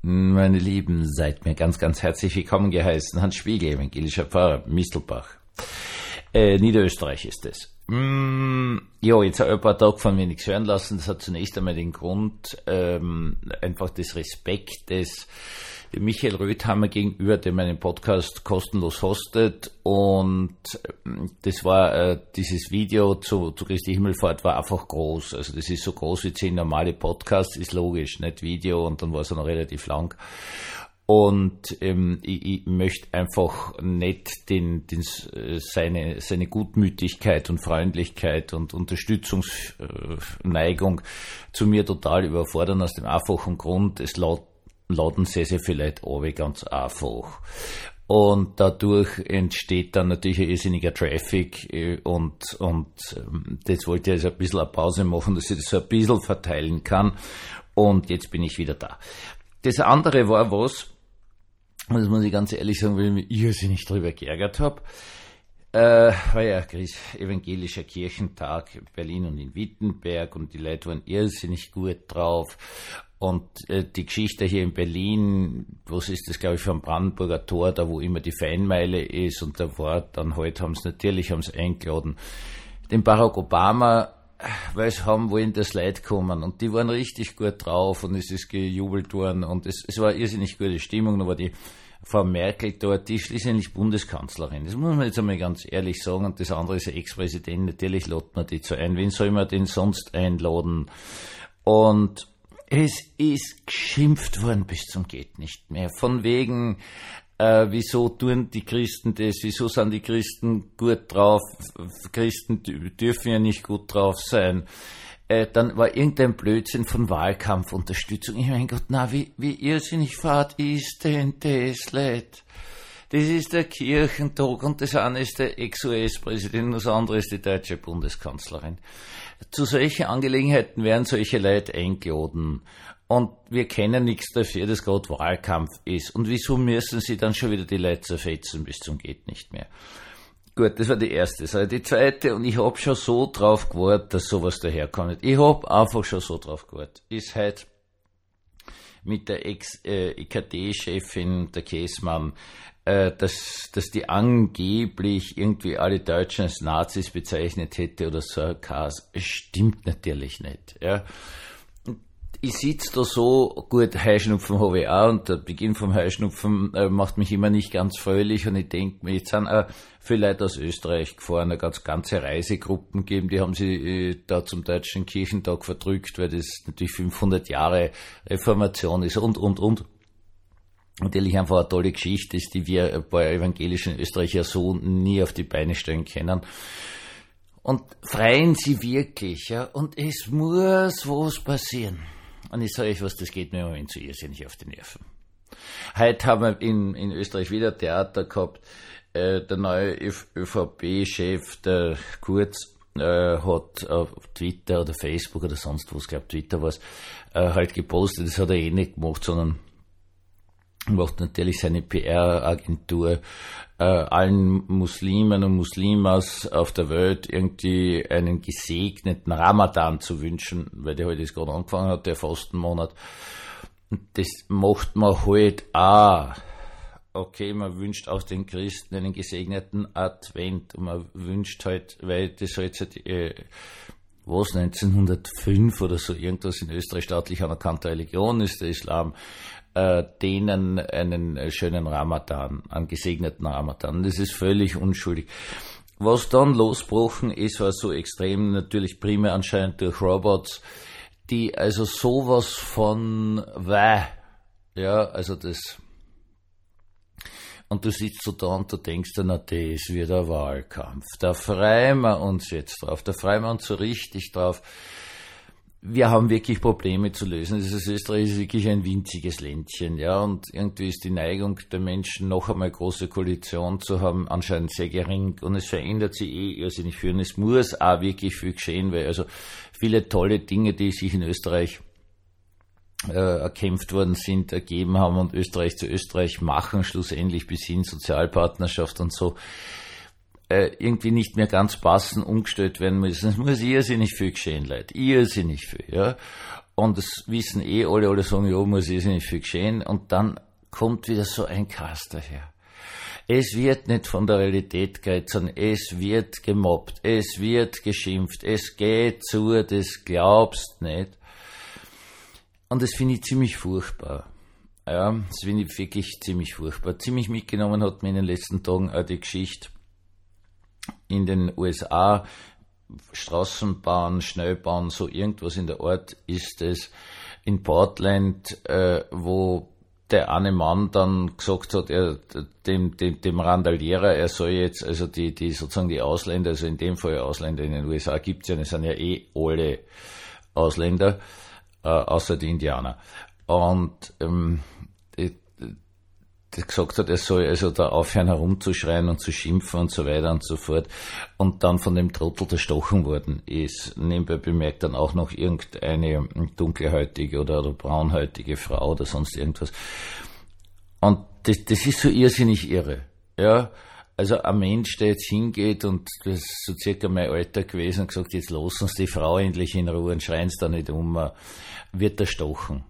Meine Lieben, seid mir ganz, ganz herzlich willkommen geheißen. Hans Spiegel, evangelischer Pfarrer, Mistelbach. Niederösterreich ist es. Jetzt habe ich ein paar Tage von mir nichts hören lassen. Das hat zunächst einmal den Grund, einfach des Respektes dem Michael Röthammer gegenüber, der meinen Podcast kostenlos hostet. Und das war, dieses Video zu Christi Himmelfahrt war einfach groß. Also das ist so groß wie 10 normale Podcasts, ist logisch, nicht Video, und dann war es noch relativ lang. Und ich möchte einfach nicht seine Gutmütigkeit und Freundlichkeit und Unterstützungsneigung zu mir total überfordern, aus dem einfachen Grund, es laden sehr, sehr viele Leute runter, ganz einfach. Und dadurch entsteht dann natürlich ein irrsinniger Traffic und das wollte ich also ein bisschen eine Pause machen, dass ich das so ein bisschen verteilen kann. Und jetzt bin ich wieder da. Das andere war was, das muss ich ganz ehrlich sagen, weil ich mich irrsinnig drüber geärgert habe. War ja evangelischer Kirchentag in Berlin und in Wittenberg und die Leute waren irrsinnig gut drauf. Und die Geschichte hier in Berlin, was ist das, glaube ich, vom Brandenburger Tor, da wo immer die Fanmeile ist, und da war dann halt, haben sie eingeladen, den Barack Obama, weil sie haben wollen, dass Leute kommen, und die waren richtig gut drauf und es ist gejubelt worden und es war irrsinnig gute Stimmung. Da war die Frau Merkel dort, die ist schließlich Bundeskanzlerin, das muss man jetzt einmal ganz ehrlich sagen, und das andere ist ein Ex-Präsident, natürlich lädt man die so ein, wen soll man denn sonst einladen? Und es ist geschimpft worden bis zum geht nicht mehr, von wegen, wieso tun die Christen das, wieso sind die Christen gut drauf, Christen dürfen ja nicht gut drauf sein. Dann war irgendein Blödsinn von Wahlkampfunterstützung. Ich mein Gott, wie irrsinnig fad ist denn das, Leute? Das ist der Kirchentag und das eine ist der Ex-US-Präsident und das andere ist die deutsche Bundeskanzlerin. Zu solchen Angelegenheiten werden solche Leute eingeladen. Und wir kennen nichts dafür, dass gerade Wahlkampf ist. Und wieso müssen sie dann schon wieder die Leute zerfetzen bis zum geht nicht mehr? Gut, das war die erste Sache. Die zweite, und ich hab schon so drauf gewartet, dass sowas daherkommt. Ich hab einfach schon so drauf gewartet. Ist halt mit der Ex-IKD-Chefin, der Käsmann, dass die angeblich irgendwie alle Deutschen als Nazis bezeichnet hätte oder so, stimmt natürlich nicht, ja. Ich sitze da so, gut, Heuschnupfen habe ich auch, und der Beginn vom Heuschnupfen macht mich immer nicht ganz fröhlich, und ich denke mir, jetzt sind auch viele Leute aus Österreich gefahren, eine ganze Reisegruppen gegeben, die haben sie da zum Deutschen Kirchentag verdrückt, weil das natürlich 500 Jahre Reformation ist und. Natürlich einfach eine tolle Geschichte ist, die wir bei evangelischen Österreicher so nie auf die Beine stellen können. Und freuen sie wirklich, ja, und es muss was passieren. Und ich sage euch was, das geht mir im Moment so irrsinnig auf die Nerven. Heute haben wir in Österreich wieder Theater gehabt. Der neue ÖVP-Chef, der Kurz, hat auf Twitter oder Facebook oder sonst was, glaube Twitter was, halt gepostet. Das hat er eh nicht gemacht, sondern macht natürlich seine PR-Agentur, allen Muslimen und Muslimas auf der Welt irgendwie einen gesegneten Ramadan zu wünschen, weil der heute halt gerade angefangen hat, der Fastenmonat. Und das macht man halt auch. Okay, man wünscht auch den Christen einen gesegneten Advent, und man wünscht halt, weil das halt seit 1905 oder so irgendwas in Österreich staatlich anerkannte Religion ist, der Islam, denen einen schönen Ramadan, einen gesegneten Ramadan. Das ist völlig unschuldig. Was dann losgebrochen ist, war so extrem, natürlich primär anscheinend durch Robots, die also sowas von also das. Und du sitzt so da und du denkst dir, das wird ein Wahlkampf. Da freuen wir uns jetzt drauf, da freuen wir uns so richtig drauf. Wir haben wirklich Probleme zu lösen. Dieses Österreich ist wirklich ein winziges Ländchen, ja, und irgendwie ist die Neigung der Menschen, noch einmal große Koalition zu haben, anscheinend sehr gering, und es verändert sich irrsinnig viel, und es muss auch wirklich viel geschehen, weil also viele tolle Dinge, die sich in Österreich erkämpft worden sind, ergeben haben und Österreich zu Österreich machen, schlussendlich bis hin Sozialpartnerschaft und so, irgendwie nicht mehr ganz passen, umgestellt werden müssen. Es muss irrsinnig viel geschehen, Leute. Irrsinnig viel, ja. Und das wissen alle sagen, ja, muss nicht viel geschehen. Und dann kommt wieder so ein Cast daher. Es wird nicht von der Realität geredet, sondern es wird gemobbt, es wird geschimpft, es geht zu, das glaubst nicht. Und das finde ich ziemlich furchtbar. Ja, das finde ich wirklich ziemlich furchtbar. Ziemlich mitgenommen hat mir in den letzten Tagen auch die Geschichte in den USA, Straßenbahn, Schnellbahn, so irgendwas in der Art ist es in Portland, wo der eine Mann dann gesagt hat, dem Randalierer, er soll jetzt, also die sozusagen die Ausländer, also in dem Fall Ausländer in den USA gibt's ja, es sind ja alle Ausländer, außer die Indianer. Und gesagt hat, er soll also da aufhören herumzuschreien und zu schimpfen und so weiter und so fort, und dann von dem Trottel erstochen worden ist. Nebenbei bemerkt dann auch noch irgendeine dunkelhäutige oder braunhäutige Frau oder sonst irgendwas. Und das ist so irrsinnig irre. Ja, also ein Mensch, der jetzt hingeht, und das ist so circa mein Alter gewesen, und gesagt, jetzt lass uns die Frau endlich in Ruhe und schreien da nicht wird erstochen.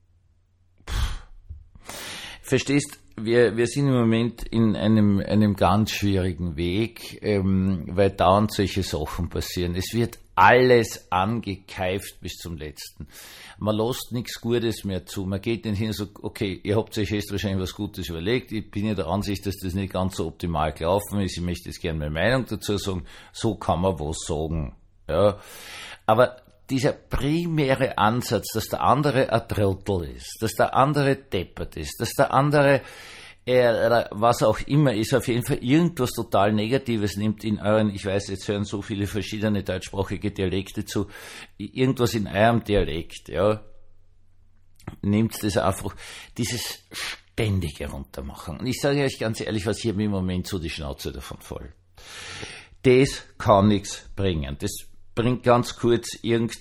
Verstehst, wir sind im Moment in einem ganz schwierigen Weg, weil dauernd solche Sachen passieren. Es wird alles angekeift bis zum Letzten. Man lässt nichts Gutes mehr zu. Man geht nicht hin und sagt, okay, ihr habt euch jetzt wahrscheinlich was Gutes überlegt. Ich bin ja der Ansicht, dass das nicht ganz so optimal gelaufen ist. Ich möchte jetzt gerne meine Meinung dazu sagen. So kann man was sagen. Ja. Aber dieser primäre Ansatz, dass der andere ein Trottel ist, dass der andere deppert ist, dass der andere, was auch immer ist, auf jeden Fall irgendwas total Negatives nimmt in euren, ich weiß, jetzt hören so viele verschiedene deutschsprachige Dialekte zu, irgendwas in eurem Dialekt, ja, nimmt das einfach, dieses ständige Runtermachen. Und ich sage euch ganz ehrlich, was hier im Moment so die Schnauze davon voll. Das kann nichts bringen. Das bringt ganz kurz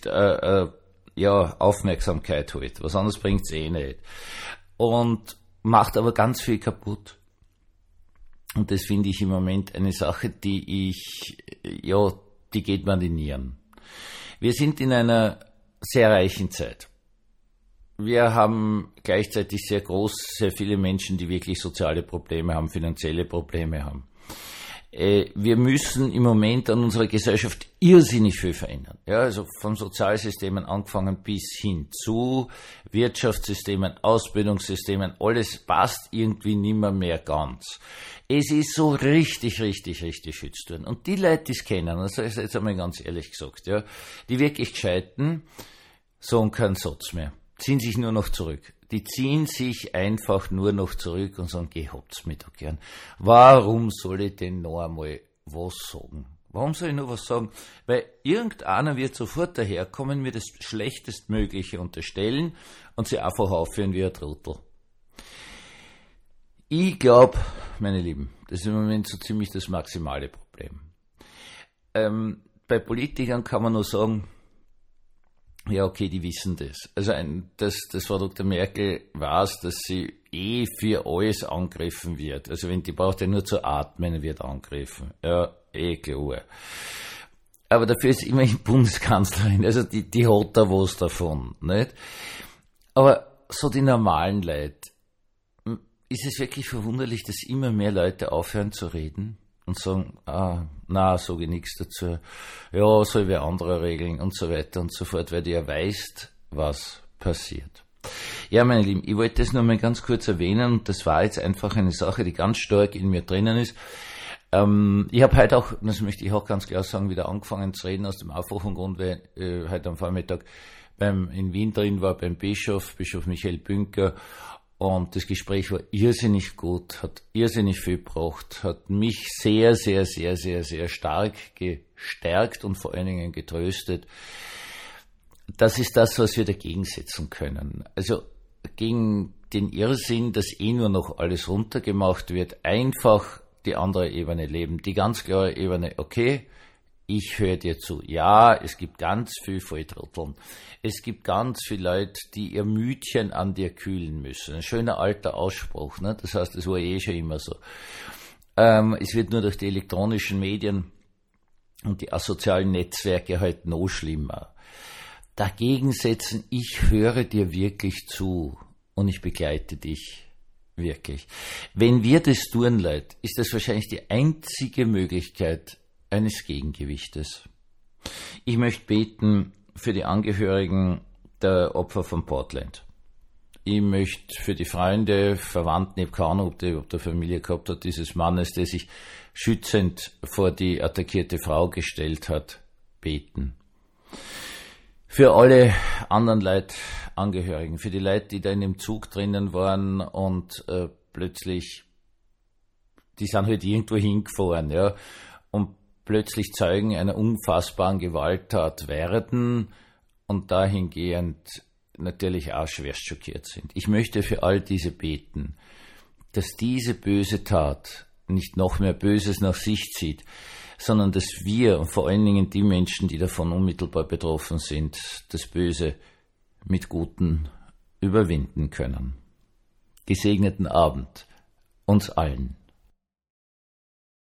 Aufmerksamkeit halt. Was anderes bringt's nicht. Und macht aber ganz viel kaputt. Und das finde ich im Moment eine Sache, die geht mir an die Nieren. Wir sind in einer sehr reichen Zeit. Wir haben gleichzeitig sehr viele Menschen, die wirklich soziale Probleme haben, finanzielle Probleme haben. Wir müssen im Moment an unserer Gesellschaft irrsinnig viel verändern. Ja, also von Sozialsystemen angefangen bis hin zu Wirtschaftssystemen, Ausbildungssystemen, alles passt irgendwie nimmer mehr ganz. Es ist so richtig viel zu tun. Und die Leute, die es kennen, also jetzt einmal ganz ehrlich gesagt, ja, die wirklich Gescheiten, sagen keinen Satz mehr, ziehen sich nur noch zurück. Die ziehen sich einfach nur noch zurück und sagen, gehabt's mich doch gern. Warum soll ich denn noch einmal was sagen? Warum soll ich nur was sagen? Weil irgendeiner wird sofort daherkommen, mir das Schlechtestmögliche unterstellen und sie einfach aufführen wie ein Trottel. Ich glaube, meine Lieben, das ist im Moment so ziemlich das maximale Problem. Bei Politikern kann man nur sagen, ja, okay, die wissen das. Also das Frau Dr. Merkel weiß, dass sie für alles angegriffen wird. Also wenn die braucht ja nur zu atmen, wird angegriffen. Ja, klar. Aber dafür ist immerhin Bundeskanzlerin. Also die hat da was davon, nicht? Aber so die normalen Leute, ist es wirklich verwunderlich, dass immer mehr Leute aufhören zu reden und sagen, sage ich nichts dazu, ja, soll wer andere regeln und so weiter und so fort, weil du ja weißt, was passiert. Ja, meine Lieben, ich wollte das nur mal ganz kurz erwähnen, und das war jetzt einfach eine Sache, die ganz stark in mir drinnen ist. Ich habe heute auch, das möchte ich auch ganz klar sagen, wieder angefangen zu reden aus dem einfachen Grund, weil heute am Vormittag in Wien drin war beim Bischof Michael Bünker. Und das Gespräch war irrsinnig gut, hat irrsinnig viel gebracht, hat mich sehr, sehr, sehr, sehr, sehr stark gestärkt und vor allen Dingen getröstet. Das ist das, was wir dagegen setzen können. Also gegen den Irrsinn, dass nur noch alles runtergemacht wird, einfach die andere Ebene leben. Die ganz klare Ebene, okay, ich höre dir zu. Ja, es gibt ganz viel Volltrotteln. Es gibt ganz viele Leute, die ihr Mütchen an dir kühlen müssen. Ein schöner alter Ausspruch, ne? Das heißt, das war schon immer so. Es wird nur durch die elektronischen Medien und die asozialen Netzwerke halt noch schlimmer. dagegen setzen, ich höre dir wirklich zu und ich begleite dich wirklich. Wenn wir das tun, Leute, ist das wahrscheinlich die einzige Möglichkeit eines Gegengewichtes. Ich möchte beten für die Angehörigen der Opfer von Portland. Ich möchte für die Freunde, Verwandten, ich habe keine Ahnung, ob der Familie gehabt hat, dieses Mannes, der sich schützend vor die attackierte Frau gestellt hat, beten. Für alle anderen Leute, Angehörigen, für die Leute, die da in dem Zug drinnen waren und plötzlich, die sind halt irgendwo hingefahren, ja, und plötzlich Zeugen einer unfassbaren Gewalttat werden und dahingehend natürlich auch schwerst schockiert sind. Ich möchte für all diese beten, dass diese böse Tat nicht noch mehr Böses nach sich zieht, sondern dass wir und vor allen Dingen die Menschen, die davon unmittelbar betroffen sind, das Böse mit Guten überwinden können. Gesegneten Abend uns allen.